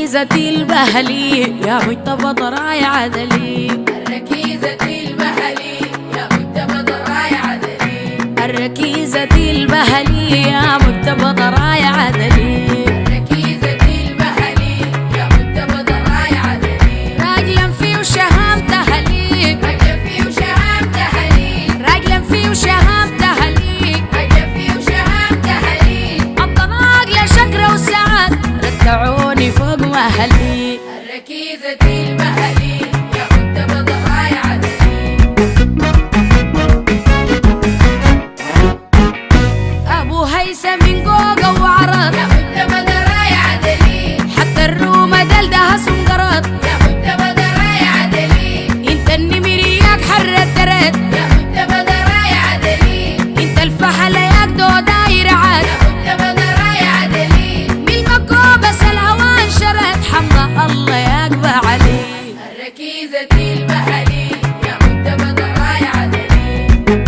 الركيزة البهلي يا مجتبى ضراي عدلي. الركيزة البهلي يا مجتبى ضراي عدلي. الركيزة البهلي يا مجتبى ضراي عدلي. الركيزة البهلي يا مجتبى ضراي عدلي. راجلا فيه وشهام تهلي. راجلا فيه وشهام تهلي. راجلا فيه وشهام تهلي. راجلا فيه وشهام تهلي. الطلاق لشكرة وسعد رجعوني فوق مهلي. الركيزة البهلي يا مجتبى ضراي عدلي. أبو هيثم من قوقة وعرض يا مجتبى ضراي عدلي. حتى الرومة دلدها سنقرط. يا مجتبى ضراي عدلي. انت النمرياك حرة درد. يا مجتبى ضراي عدلي. انت الفحلة ياك دو داير عاد. يا مجتبى ضراي عدلي. بالمكوبس الهوان شرد حمد الله يقبى علي. الركيزة البهلي يا مجتبى ضراي عدلي.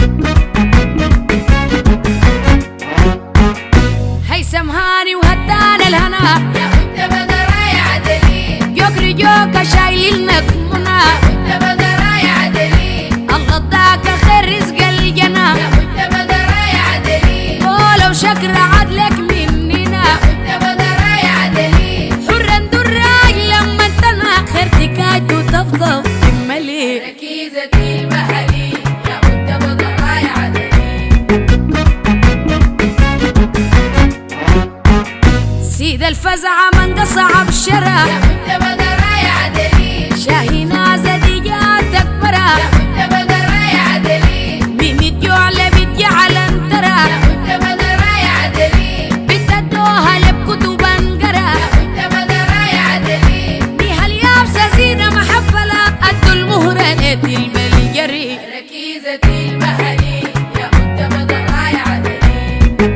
هيثم هاني وهدان الهنا يا مجتبى ضراي عدلي. جوكري جوكا شايلين نجمنا. يا مجتبى ضراي عدلي. الله اداك خير رزق الجنة. يا مجتبى ضراي عدلي. ولو شكر عدلك مننا. يا مجتبى ضراي عدلي. حرا دراج لما انتنا خير تكاد وتفضل تملي. الركيزة البهلي يا مجتبى ضراي عدلي. سيد الفزعة من قصع بشرا. يا مجتبى ضراي عدلي. شاهينا زديجات تكبرا. يا مجتبى ضراي عدلي. مين الجوع بتجعل انترا. يا مجتبى ضراي عدلي. بتدوها لبكتب انقرا. يا مجتبى ضراي عدلي. بيها اليابسة زينة محفلة قد المهرة الملجري. الركيزة البهلي يا مجتبى ضراي عدلي.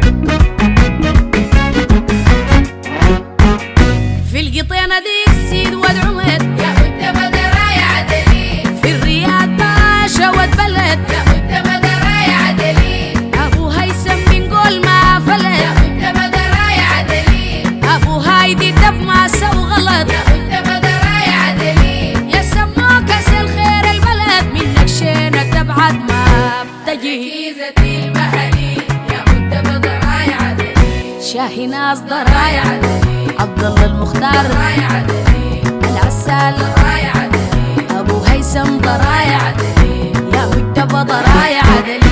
في القطينة ديك سيد ود عمد. يا مجتبى ضراي عدلي. في الرياض باشا ود بلد. يا مجتبى ضراي عدلي. ابو هيثم من قول ما يا فلت. مجتبى ضراي عدلي. ابو هايدي دب ما سو غلط. يا مجتبى ضراي عدلي. يا سموك اسل خير البلد منك شينك تبعد ما بتجي. الركيزة البهلي يا مجتبى ضراي عدلي. شاهي ناس ضراي ضرايع عدلي. عبد الله المختار ضراي عدلي. العسال. ضراي عدلي. ابو هيثم ضرايع عدلي. يا مجتبى ضرايع عدلي.